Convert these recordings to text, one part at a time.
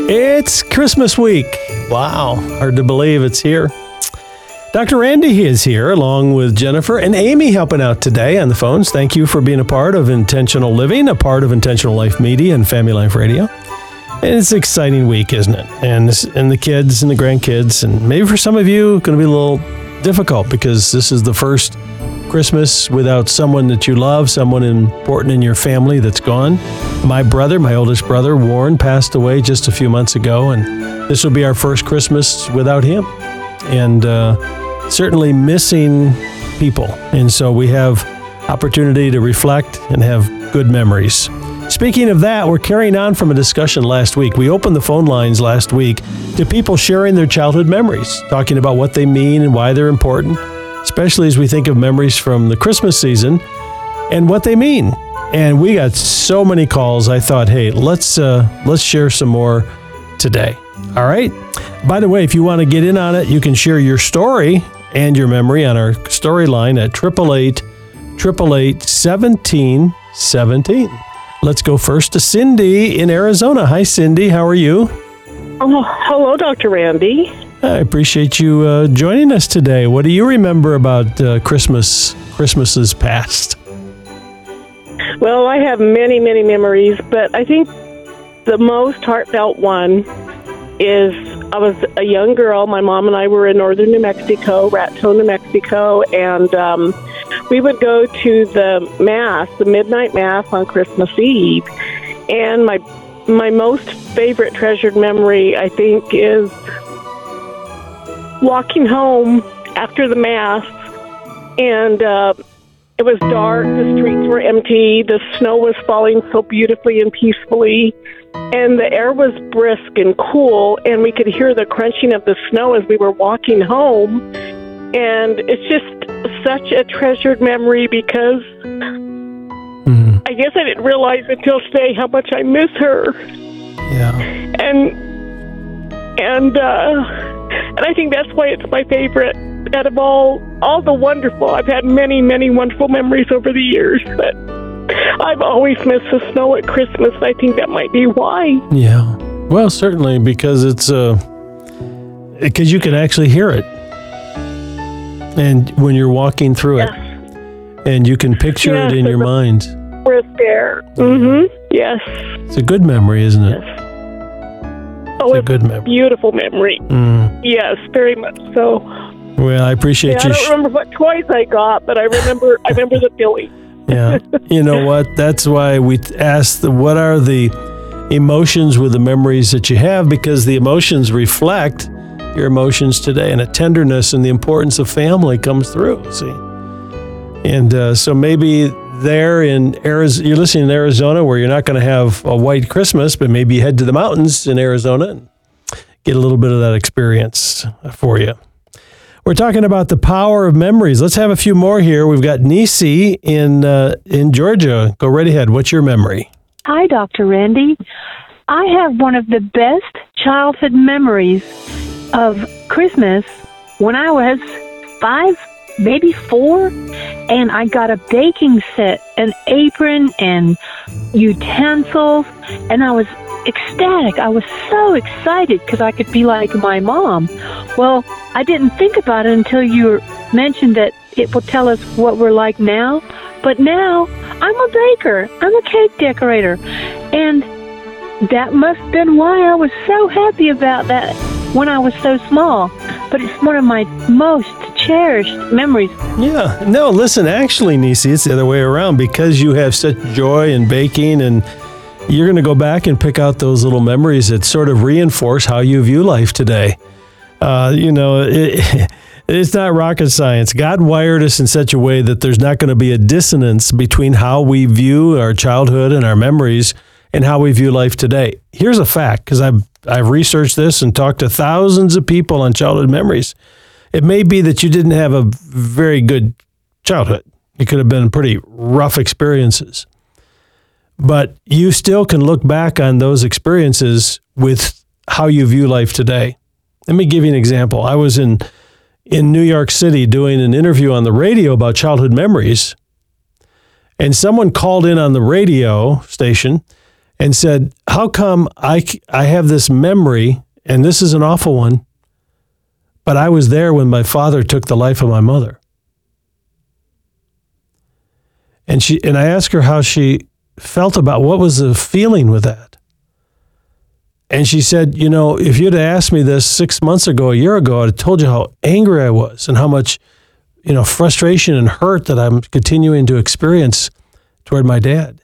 It's Christmas week. Wow, hard to believe it's here. Dr. Randy is here along with Jennifer and Amy helping out today on the phones. Thank you for being a part of Intentional Living, a part of Intentional Life Media and Family Life Radio. And it's an exciting week, isn't it? And the kids and the grandkids, and maybe for some of you, it's going to be a little difficult because this is the first Christmas without someone that you love, someone important in your family that's gone. My oldest brother, Warren, passed away just a few months ago, and this will be our first Christmas without him. And certainly missing people. And so we have opportunity to reflect and have good memories. Speaking of that, we're carrying on from a discussion last week. We opened the phone lines last week to people sharing their childhood memories, talking about what they mean and why they're important, especially as we think of memories from the Christmas season and what they mean. And we got so many calls, I thought, hey, let's share some more today. All right? By the way, if you want to get in on it, you can share your story and your memory on our story line at 888-1717. Let's go first to Cindy in Arizona. Hi, Cindy. How are you? Oh, hello, Dr. Randy. I appreciate you joining us today. What do you remember about Christmases past? Well, I have many, many memories, but I think the most heartfelt one is I was a young girl. My mom and I were in northern New Mexico, Raton, New Mexico, and we would go to the midnight mass on Christmas Eve. And my most favorite treasured memory, I think, is walking home after the mass, and it was dark, the streets were empty, the snow was falling so beautifully and peacefully, and the air was brisk and cool, and we could hear the crunching of the snow as we were walking home. And it's just such a treasured memory because I guess I didn't realize until today how much I miss her. Yeah. And I think that's why it's my favorite out of all the wonderful. I've had many, many wonderful memories over the years, but I've always missed the snow at Christmas. I think that might be why. Yeah. Well, certainly because it's because you can actually hear it, and when you're walking through it, and you can picture it in your mind. Brisk air. Mm-hmm. Yes. It's a good memory, isn't it? Yes. It's a good memory. Beautiful memory. Yes, very much so. Well, I appreciate you. I don't remember what toys I got, but I remember the feeling. Yeah. You know what? That's why we asked what are the emotions with the memories that you have, because the emotions reflect your emotions today, and a tenderness and the importance of family comes through, see? And so maybe there in Arizona, you're listening in Arizona where you're not going to have a white Christmas, but maybe you head to the mountains in Arizona and get a little bit of that experience for you. We're talking about the power of memories. Let's have a few more here. We've got Nisi in Georgia. Go right ahead. What's your memory? Hi, Dr. Randy. I have one of the best childhood memories of Christmas when I was 5, maybe 4, and I got a baking set, an apron, and utensils, and I was ecstatic. I was so excited because I could be like my mom. Well, I didn't think about it until you mentioned that it will tell us what we're like now. But now, I'm a baker. I'm a cake decorator. And that must have been why I was so happy about that when I was so small. But it's one of my most cherished memories. Yeah. No, listen, actually, Nisi, it's the other way around. Because you have such joy in baking, and you're going to go back and pick out those little memories that sort of reinforce how you view life today. It's not rocket science. God wired us in such a way that there's not going to be a dissonance between how we view our childhood and our memories and how we view life today. Here's a fact, because I've researched this and talked to thousands of people on childhood memories. It may be that you didn't have a very good childhood. It could have been pretty rough experiences. But you still can look back on those experiences with how you view life today. Let me give you an example. I was in New York City doing an interview on the radio about childhood memories, and someone called in on the radio station and said, how come I have this memory, and this is an awful one, but I was there when my father took the life of my mother. And I asked her how she felt about what was the feeling with that. And she said, if you'd asked me this 6 months ago, a year ago, I'd have told you how angry I was and how much, frustration and hurt that I'm continuing to experience toward my dad.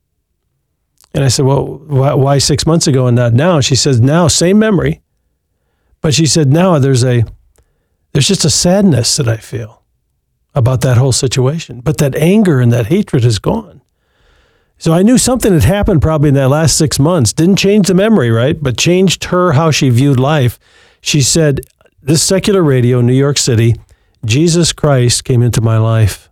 And I said, well, why 6 months ago and not now? She says, now, same memory. But she said, now there's just a sadness that I feel about that whole situation. But that anger and that hatred is gone. So I knew something had happened probably in that last 6 months. Didn't change the memory, right? But changed how she viewed life. She said, this secular radio, New York City, Jesus Christ came into my life.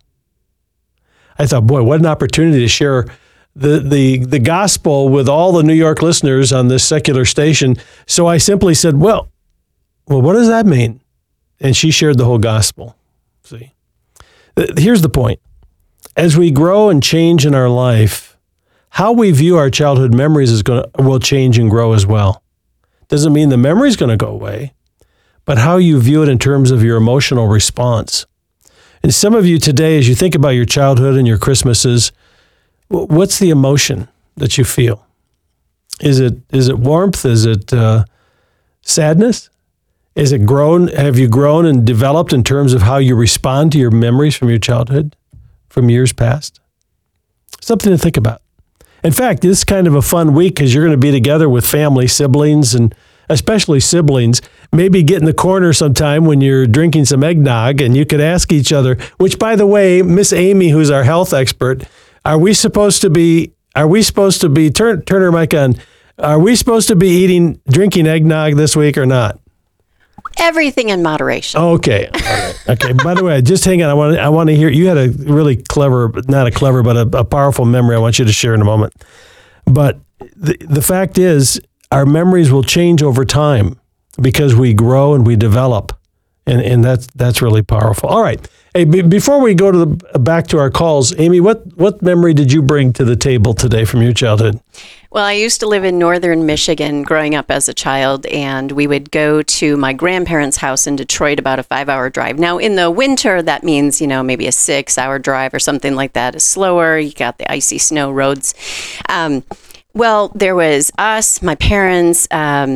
I thought, boy, what an opportunity to share the gospel with all the New York listeners on this secular station. So I simply said, well, what does that mean? And she shared the whole gospel. See, here's the point. As we grow and change in our life, how we view our childhood memories will change and grow as well. Doesn't mean the memory's going to go away, but how you view it in terms of your emotional response. And some of you today, as you think about your childhood and your Christmases, what's the emotion that you feel? Is it warmth? Is it sadness? Is it grown? Have you grown and developed in terms of how you respond to your memories from your childhood, from years past? Something to think about. In fact, this is kind of a fun week because you're going to be together with family, siblings, and especially siblings. Maybe get in the corner sometime when you're drinking some eggnog, and you could ask each other, which, by the way, Miss Amy, who's our health expert, are we supposed to be, turn her mic on, are we supposed to be drinking eggnog this week or not? Everything in moderation. Okay. All right. Okay. By the way, just hang on. I want to hear, you had a really clever, not a clever, but a powerful memory I want you to share in a moment. But the fact is, our memories will change over time because we grow and we develop. And that's really powerful. All right. Hey, before we go back to our calls, Amy, what memory did you bring to the table today from your childhood? Well, I used to live in northern Michigan growing up as a child, and we would go to my grandparents' house in Detroit, about a 5-hour drive. Now, in the winter, that means, maybe a 6-hour drive or something like that is slower. You got the icy snow roads. Well, there was us, my parents,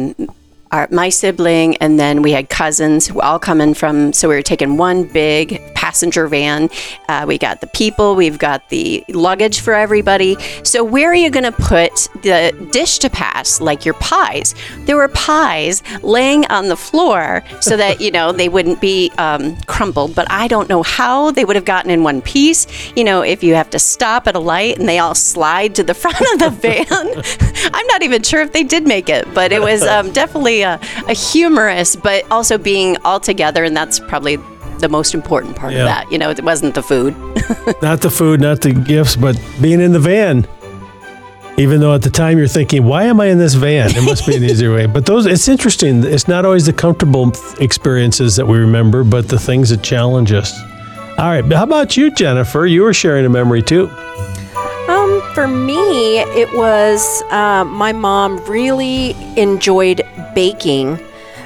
my sibling, and then we had cousins who all coming from, so we were taking one big passenger van. We got the people, we've got the luggage for everybody. So where are you going to put the dish to pass, like your pies? There were pies laying on the floor so that, they wouldn't be crumpled, but I don't know how they would have gotten in one piece. If you have to stop at a light and they all slide to the front of the van. I'm not even sure if they did make it, but it was definitely a humorous, but also being all together, and that's probably the most important part of that. It wasn't the food. Not the food, not the gifts, but being in the van. Even though at the time you're thinking, why am I in this van? It must be an easier way. But it's interesting. It's not always the comfortable experiences that we remember, but the things that challenge us. All right. How about you, Jennifer? You were sharing a memory too. For me, it was my mom really enjoyed baking,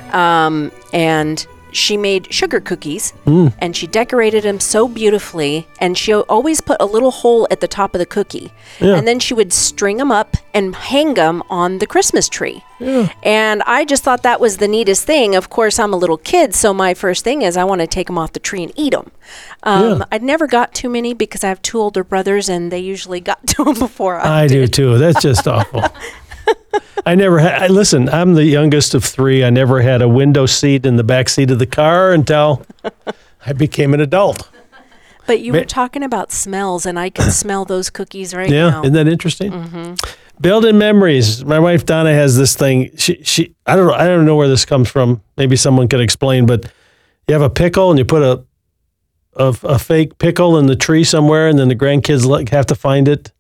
and she made sugar cookies, and she decorated them so beautifully, and she always put a little hole at the top of the cookie, and then she would string them up and hang them on the Christmas tree. And I just thought that was the neatest thing. Of course, I'm a little kid, so my first thing is I want to take them off the tree and eat them. I'd never got too many because I have 2 older brothers, and they usually got to them before I did. I do too. That's just awful. I never had, listen, I'm the youngest of 3. I never had a window seat in the back seat of the car until I became an adult. But you were talking about smells, and I can smell those cookies right now. Yeah, isn't that interesting? Mm-hmm. Build-in memories. My wife Donna has this thing. She I don't know where this comes from. Maybe someone could explain, but you have a pickle and you put a fake pickle in the tree somewhere, and then the grandkids have to find it.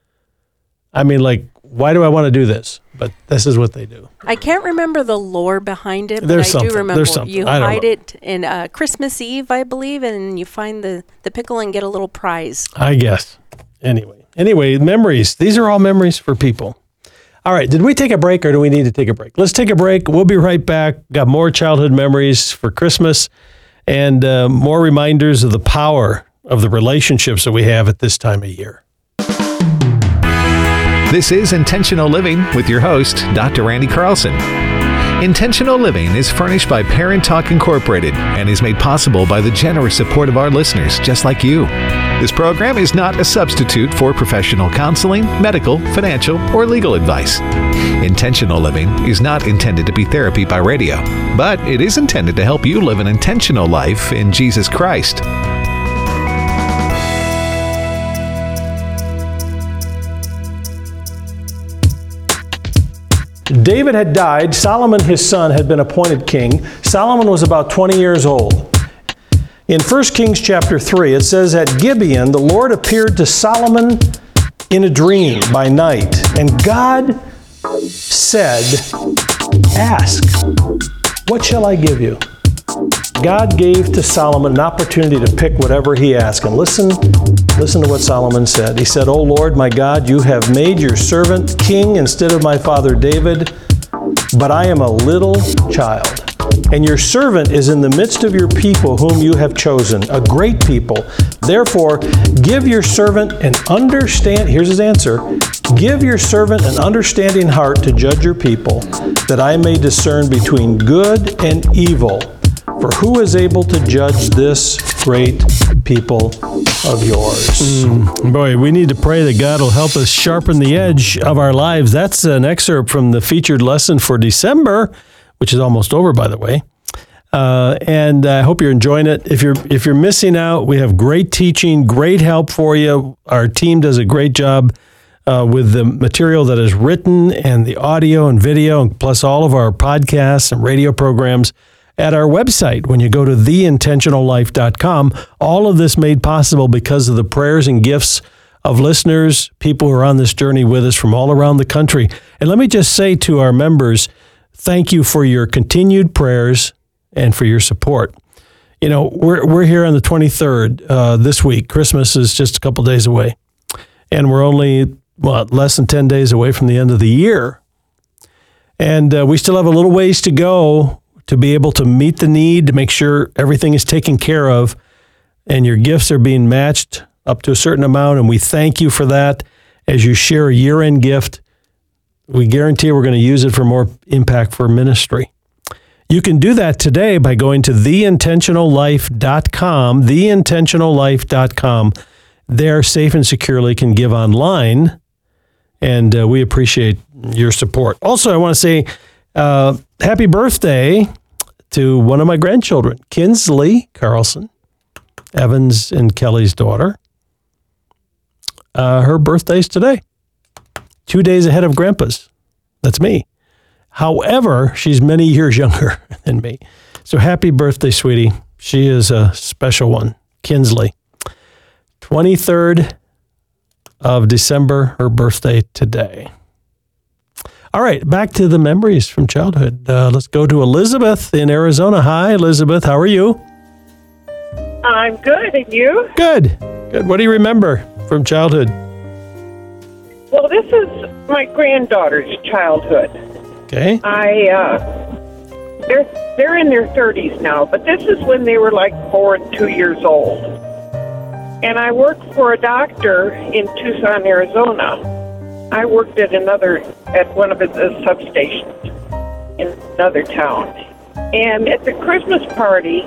I mean, why do I want to do this? But this is what they do. I can't remember the lore behind it, but There's I do remember something. You hide it in Christmas Eve, I believe, and you find the pickle and get a little prize. I guess. Anyway, memories. These are all memories for people. All right, did we take a break or do we need to take a break? Let's take a break. We'll be right back. Got more childhood memories for Christmas and more reminders of the power of the relationships that we have at this time of year. This is Intentional Living with your host, Dr. Randy Carlson. Intentional Living is furnished by Parent Talk Incorporated and is made possible by the generous support of our listeners just like you. This program is not a substitute for professional counseling, medical, financial, or legal advice. Intentional Living is not intended to be therapy by radio, but it is intended to help you live an intentional life in Jesus Christ. David had died. Solomon, his son, had been appointed king. Solomon was about 20 years old. In 1 Kings chapter 3, it says, at Gibeon, the Lord appeared to Solomon in a dream by night. And God said, ask, what shall I give you? God gave to Solomon an opportunity to pick whatever he asked. And listen to what Solomon said. He said, O Lord, my God, you have made your servant king instead of my father David, but I am a little child. And your servant is in the midst of your people whom you have chosen, a great people. Therefore, give your servant here's his answer, give your servant an understanding heart to judge your people, that I may discern between good and evil. For who is able to judge this great people of yours? Boy, we need to pray that God will help us sharpen the edge of our lives. That's an excerpt from the featured lesson for December, which is almost over, by the way. And I hope you're enjoying it. If you're missing out, we have great teaching, great help for you. Our team does a great job with the material that is written and the audio and video, plus all of our podcasts and radio programs at our website. When you go to theintentionallife.com, all of this made possible because of the prayers and gifts of listeners, people who are on this journey with us from all around the country. And let me just say to our members, thank you for your continued prayers and for your support. You know, we're here on the 23rd this week. Christmas is just a couple days away. And we're only, less than 10 days away from the end of the year. And we still have a little ways to go to be able to meet the need, to make sure everything is taken care of and your gifts are being matched up to a certain amount. And we thank you for that. As you share a year-end gift, we guarantee we're going to use it for more impact for ministry. You can do that today by going to theintentionallife.com, theintentionallife.com. There, safe and securely can give online, and we appreciate your support. Also, I want to say happy birthday to one of my grandchildren, Kinsley Carlson, Evans and Kelly's daughter. Her birthday's today, 2 days ahead of Grandpa's. That's me. However, she's many years younger than me. So happy birthday, sweetie. She is a special one, Kinsley. 23rd of December, her birthday today. All right, back to the memories from childhood. Let's go to Elizabeth in Arizona. Hi, Elizabeth. How are you? I'm good, and you? Good. Good. What do you remember from childhood? Well, this is my granddaughter's childhood. Okay. They're in their 30s now, but this is when they were like 4 and 2 years old. And I worked for a doctor in Tucson, Arizona. I worked at one of the substations in another town. And at the Christmas party,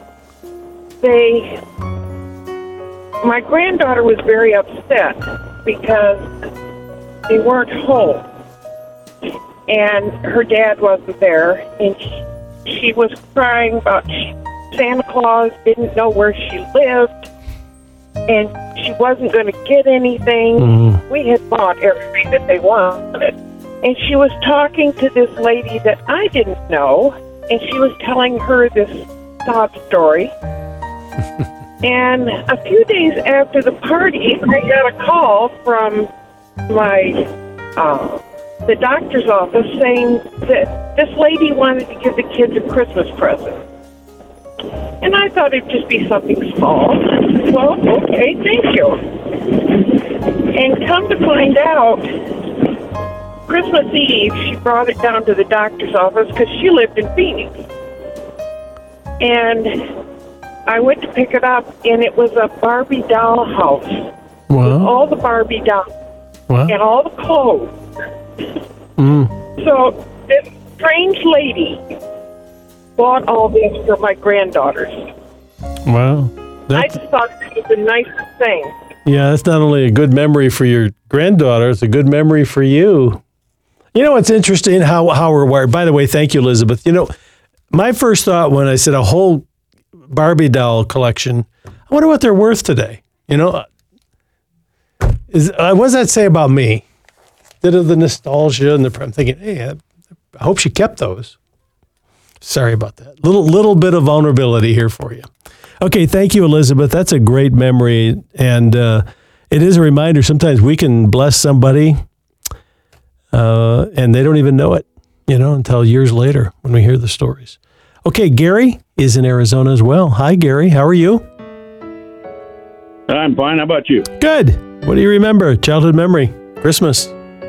my granddaughter was very upset because they weren't home. And her dad wasn't there, and she was crying about Santa Claus, didn't know where she lived, and she wasn't going to get anything. Mm-hmm. We had bought everything that they wanted. And she was talking to this lady that I didn't know, and she was telling her this sob story. And a few days after the party, I got a call from the doctor's office saying that this lady wanted to give the kids a Christmas present. And I thought it'd just be something small. Well, okay, thank you. And come to find out, Christmas Eve, she brought it down to the doctor's office because she lived in Phoenix. And I went to pick it up, and it was a Barbie doll house. With all the Barbie dolls and all the clothes. So this strange lady bought all this for my granddaughters. Wow. I just thought it was the nicest thing. Yeah, that's not only a good memory for your granddaughter, it's a good memory for you. You know, it's interesting how we're wired. By the way, thank you, Elizabeth. You know, my first thought when I said a whole Barbie doll collection, I wonder what they're worth today. You know, what does that say about me? Instead of the nostalgia and I'm thinking, hey, I hope she kept those. Sorry about that. Little bit of vulnerability here for you. Okay, thank you, Elizabeth. That's a great memory, and it is a reminder. Sometimes we can bless somebody, and they don't even know it, until years later when we hear the stories. Okay, Gary is in Arizona as well. Hi, Gary. How are you? I'm fine. How about you? Good. What do you remember? Childhood memory? Christmas?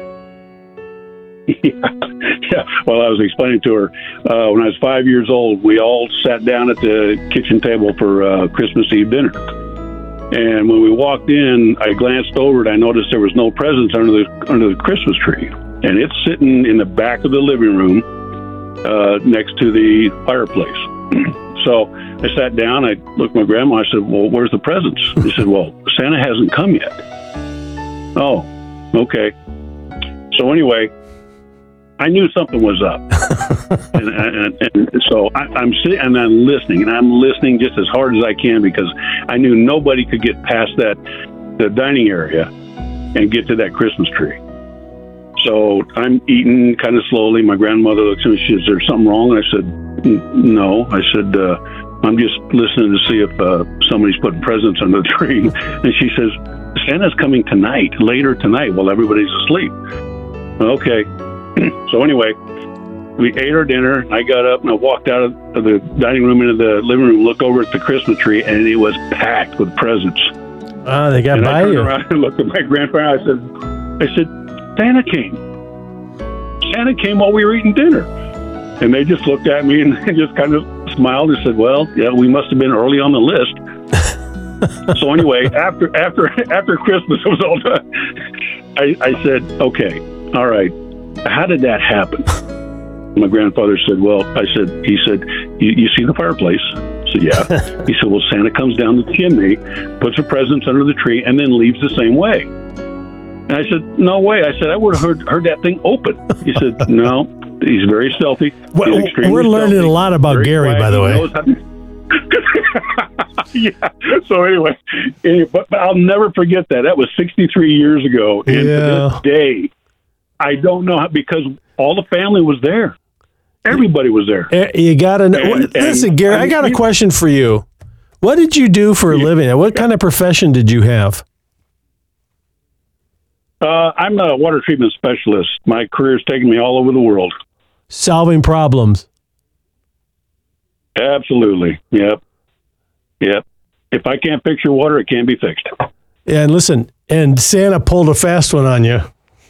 Yeah. Well, I was explaining to her when I was 5 years old, we all sat down at the kitchen table for Christmas Eve dinner. And when we walked in, I glanced over and I noticed there was no presents under the Christmas tree. And it's sitting in the back of the living room next to the fireplace. So I sat down, I looked at my grandma, I said, well, where's the presents? She said, well, Santa hasn't come yet. Oh, okay. So anyway, I knew something was up. and so I'm sitting and I'm listening, and I'm listening just as hard as I can because I knew nobody could get past the dining area and get to that Christmas tree. So I'm eating kind of slowly. My grandmother looks at me, she says, is there something wrong? And I said, no. I said, I'm just listening to see if somebody's putting presents under the tree. And she says, Santa's coming later tonight while everybody's asleep. Okay. So anyway, we ate our dinner. I got up and I walked out of the dining room into the living room, looked over at the Christmas tree, and it was packed with presents. Oh, they got and by I turned you. around and looked at my grandparents. I said, Santa came. Santa came while we were eating dinner. And they just looked at me and just kind of smiled and said, well, yeah, we must have been early on the list. So anyway, after Christmas was all done, I said, okay, all right, how did that happen? My grandfather said, he said, you see the fireplace? I said, yeah. He said, well, Santa comes down the chimney, puts the presents under the tree, and then leaves the same way. And I said, no way. I said, I would have heard that thing open. He said, no, he's very stealthy. Well, we're learning a lot about Gary, by the way. Yeah. So anyway, but I'll never forget that. That was 63 years ago. And to this day, I don't know how, because all the family was there. Everybody was there. You got to know. Listen, Gary, I got a question for you. What did you do for a living? What kind of profession did you have? I'm a water treatment specialist. My career's taken me all over the world. Solving problems. Absolutely. Yep. If I can't fix your water, it can't be fixed. Yeah, and listen, and Santa pulled a fast one on you.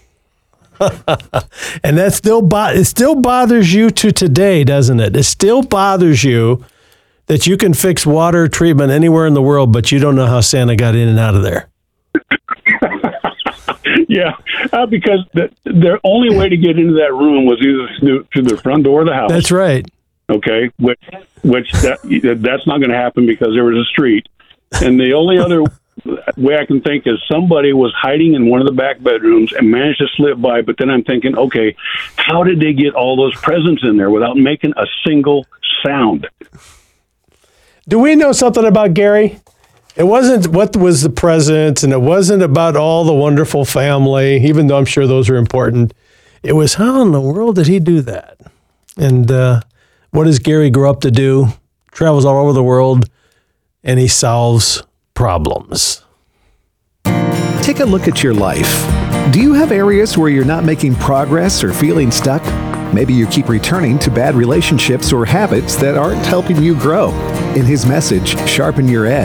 And that it still bothers you to today, doesn't it? It still bothers you that you can fix water treatment anywhere in the world, but you don't know how Santa got in and out of there. Yeah, because the only way to get into that room was either through the front door of the house. That's right. Okay, which that's not going to happen because there was a street. And the only other way I can think is somebody was hiding in one of the back bedrooms and managed to slip by. But then I'm thinking, okay, how did they get all those presents in there without making a single sound? Do we know something about Gary? It wasn't what was the presents, and it wasn't about all the wonderful family, even though I'm sure those are important. It was how in the world did he do that? And what does Gary grow up to do? Travels all over the world, and he solves problems. Take a look at your life. Do you have areas where you're not making progress or feeling stuck? Maybe you keep returning to bad relationships or habits that aren't helping you grow. In his message, Sharpen Your Edge,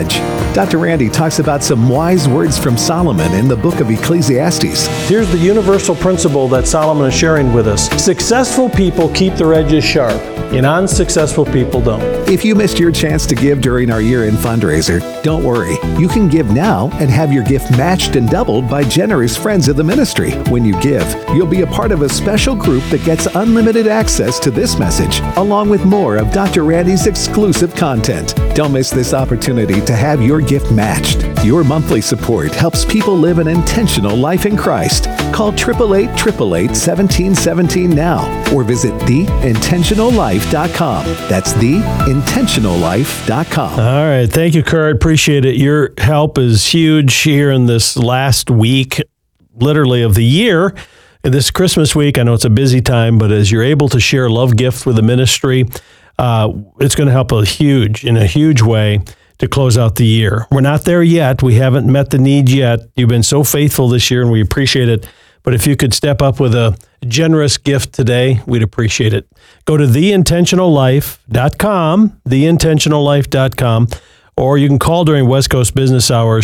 Dr. Randy talks about some wise words from Solomon in the book of Ecclesiastes. Here's the universal principle that Solomon is sharing with us. Successful people keep their edges sharp, and unsuccessful people don't. If you missed your chance to give during our year-end fundraiser, don't worry. You can give now and have your gift matched and doubled by generous friends of the ministry. When you give, you'll be a part of a special group that gets unlimited access to this message, along with more of Dr. Randy's exclusive content. Don't miss this opportunity to have your gift matched. Your monthly support helps people live an intentional life in Christ. Call 888-888-1717 now or visit theintentionallife.com. That's theintentionallife.com. All right. Thank you, Kurt. Appreciate it. Your help is huge here in this last week, literally, of the year. This Christmas week, I know it's a busy time, but as you're able to share a love gift with the ministry, it's going to help in a huge way to close out the year. We're not there yet. We haven't met the need yet. You've been so faithful this year, and we appreciate it. But if you could step up with a generous gift today, we'd appreciate it. Go to theintentionallife.com, theintentionallife.com, or you can call during West Coast business hours,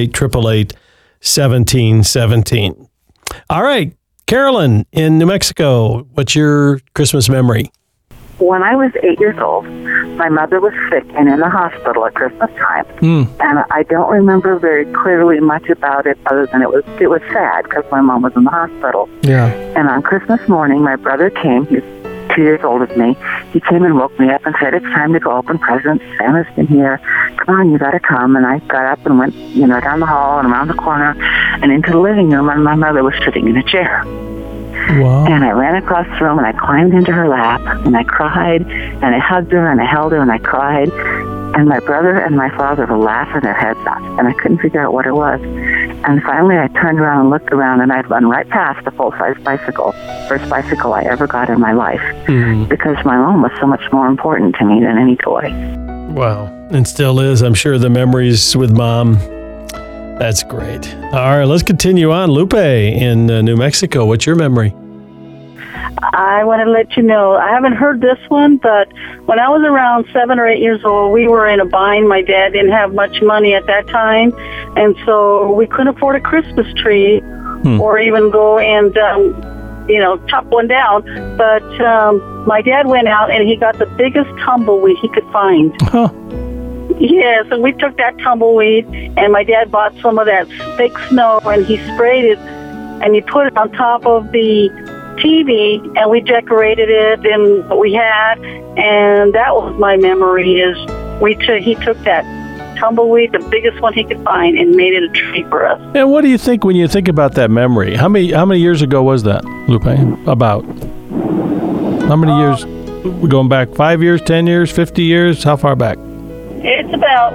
888-888-1717. All right, Carolyn in New Mexico, what's your Christmas memory? When I was 8 years old, my mother was sick and in the hospital at Christmas time. And I don't remember very clearly much about it other than it was sad because my mom was in the hospital. Yeah. And on Christmas morning, my brother came. He's 2 years older than me. He came and woke me up and said, "It's time to go open presents. Santa's been here. Come on, you got to come." And I got up and went, down the hall and around the corner and into the living room, and my mother was sitting in a chair. Wow. And I ran across the room and I climbed into her lap and I cried and I hugged her and I held her and I cried. And my brother and my father were laughing their heads off and I couldn't figure out what it was. And finally I turned around and looked around and I'd run right past the full-size bicycle, first bicycle I ever got in my life, because my mom was so much more important to me than any toy. Wow. And still is. I'm sure the memories with Mom. That's great. All right, let's continue on. Lupe in New Mexico, what's your memory? I want to let you know, I haven't heard this one, but when I was around 7 or 8 years old, we were in a bind. My dad didn't have much money at that time, and so we couldn't afford a Christmas tree or even go and, chop one down. But my dad went out and he got the biggest tumbleweed he could find. Huh. Yes, and we took that tumbleweed, and my dad bought some of that fake snow, and he sprayed it, and he put it on top of the TV, and we decorated it in what we had, and that was my memory. He took that tumbleweed, the biggest one he could find, and made it a tree for us. And what do you think when you think about that memory? How many years ago was that, Lupe? About how many years? We're going back 5 years, 10 years, 50 years? How far back? It's about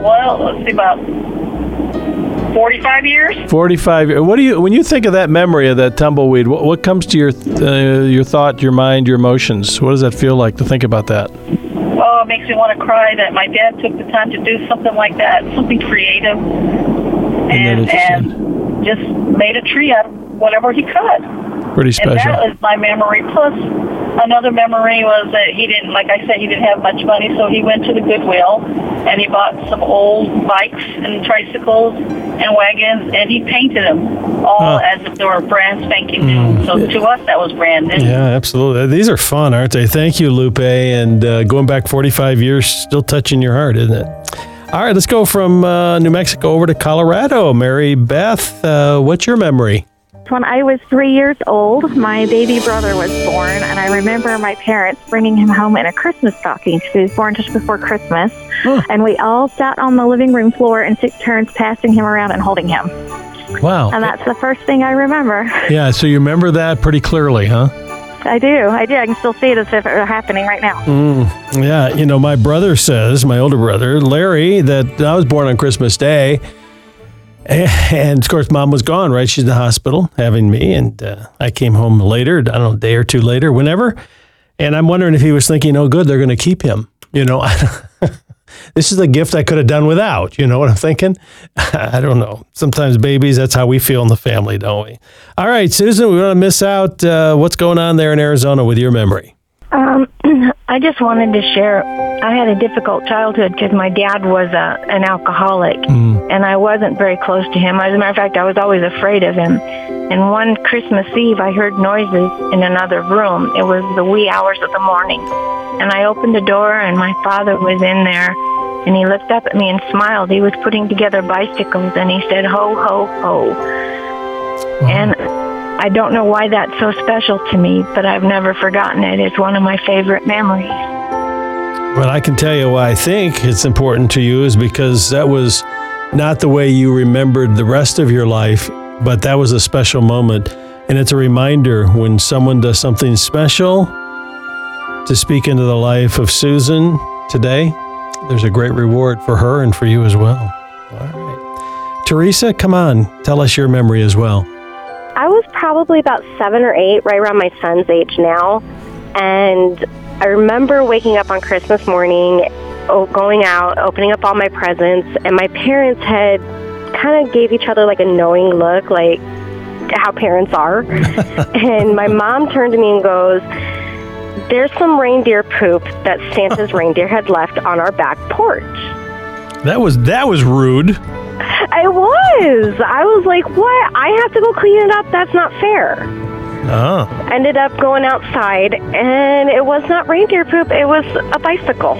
45 years. 45. What do you, when you think of that memory of that tumbleweed, what comes to your thought, your mind, your emotions? What does that feel like to think about that? Oh, it makes me want to cry that my dad took the time to do something like that, something creative, and just made a tree out of whatever he could. Pretty special. And that was my memory. Plus, another memory was that he didn't have much money, so he went to the Goodwill and he bought some old bikes and tricycles and wagons, and he painted them all as if they were brand spanking new. So to us, that was brand new. Yeah, absolutely. These are fun, aren't they? Thank you, Lupe. And going back 45 years, still touching your heart, isn't it? All right, let's go from New Mexico over to Colorado. Mary Beth, what's your memory? When I was 3 years old, my baby brother was born, and I remember my parents bringing him home in a Christmas stocking because he was born just before Christmas. And we all sat on the living room floor and took turns passing him around and holding him. Wow. And that's the first thing I remember. Yeah, so you remember that pretty clearly, huh? I do. I can still see it as if it were happening right now. Yeah, my brother says, my older brother, Larry, that I was born on Christmas Day. And, of course, Mom was gone, right? She's in the hospital having me, and I came home later, I don't know, a day or two later, whenever. And I'm wondering if he was thinking, oh, good, they're going to keep him. This is a gift I could have done without. You know what I'm thinking? I don't know. Sometimes babies, that's how we feel in the family, don't we? All right, Susan, we want to miss out. What's going on there in Arizona with your memory? I just wanted to share. I had a difficult childhood because my dad was an alcoholic, and I wasn't very close to him. As a matter of fact, I was always afraid of him. And one Christmas Eve, I heard noises in another room. It was the wee hours of the morning. And I opened the door, and my father was in there, and he looked up at me and smiled. He was putting together bicycles, and he said, "Ho, ho, ho." And I don't know why that's so special to me, but I've never forgotten it. It's one of my favorite memories. Well, I can tell you why I think it's important to you is because that was not the way you remembered the rest of your life, but that was a special moment. And it's a reminder when someone does something special to speak into the life of Susan today, there's a great reward for her and for you as well. All right. Teresa, come on, tell us your memory as well. I was probably about 7 or 8, right around my son's age now. And I remember waking up on Christmas morning, going out, opening up all my presents, and my parents had kind of gave each other like a knowing look, like how parents are. And my mom turned to me and goes, "There's some reindeer poop that Santa's reindeer had left on our back porch." That was rude. I was like, "What? I have to go clean it up? That's not fair." Oh. Ended up going outside, and it was not reindeer poop. It was a bicycle.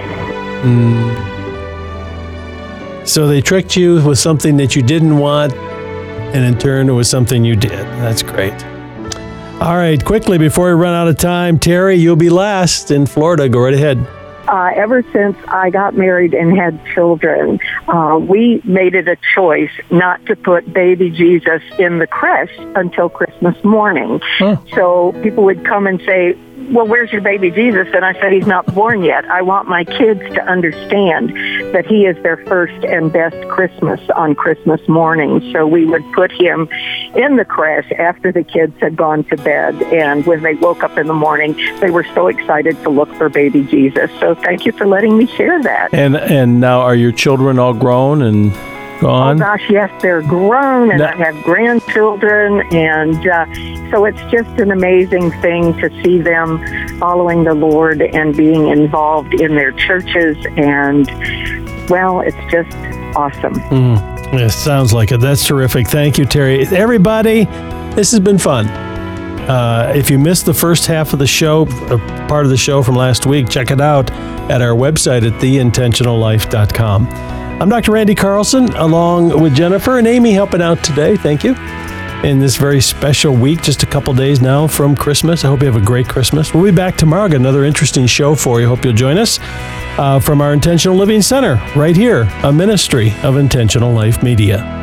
So they tricked you with something that you didn't want, and in turn, it was something you did. That's great. All right, quickly, before we run out of time, Terry, you'll be last in Florida. Go right ahead. Ever since I got married and had children, we made it a choice not to put baby Jesus in the creche until Christmas morning. So people would come and say, "Well, where's your baby Jesus?" And I said, "He's not born yet. I want my kids to understand that he is their first and best Christmas on Christmas morning." So we would put him in the creche after the kids had gone to bed. And when they woke up in the morning, they were so excited to look for baby Jesus. So thank you for letting me share that. And now are your children all grown and gone? Oh, gosh, yes, they're grown, and I have grandchildren, and so it's just an amazing thing to see them following the Lord and being involved in their churches, and, well, it's just awesome. It sounds like it. That's terrific. Thank you, Terry. Everybody, this has been fun. If you missed the first half of the show, part of the show from last week, check it out at our website at theintentionallife.com. I'm Dr. Randy Carlson, along with Jennifer and Amy helping out today. Thank you. In this very special week, just a couple days now from Christmas. I hope you have a great Christmas. We'll be back tomorrow. Got another interesting show for you. Hope you'll join us from our Intentional Living Center right here, a ministry of Intentional Life Media.